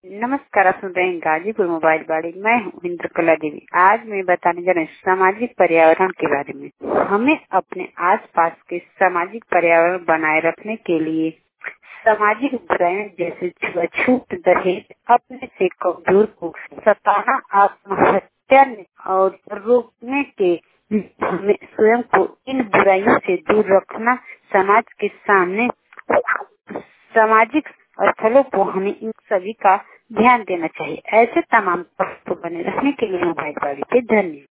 नमस्कार, आप सुन रहे हैं गाजीपुर मोबाइल बाड़ी। मैं हूँ इंद्रकला देवी। आज मैं बताने जा रही हूँ सामाजिक पर्यावरण के बारे में। हमें अपने आसपास के सामाजिक पर्यावरण बनाए रखने के लिए सामाजिक बुराइयां जैसे छूआछूत, दहेज, अपने से कमजोर को सताना, आत्महत्या और रोकने के हमें स्वयं को इन बुराइयों से दूर रखना, समाज के सामने सामाजिक स्थलों को हमें इन सभी का ध्यान देना चाहिए। ऐसे तमाम पक्ष को बने रखने के लिए मोबाइल बाड़ी पे धन्यवाद।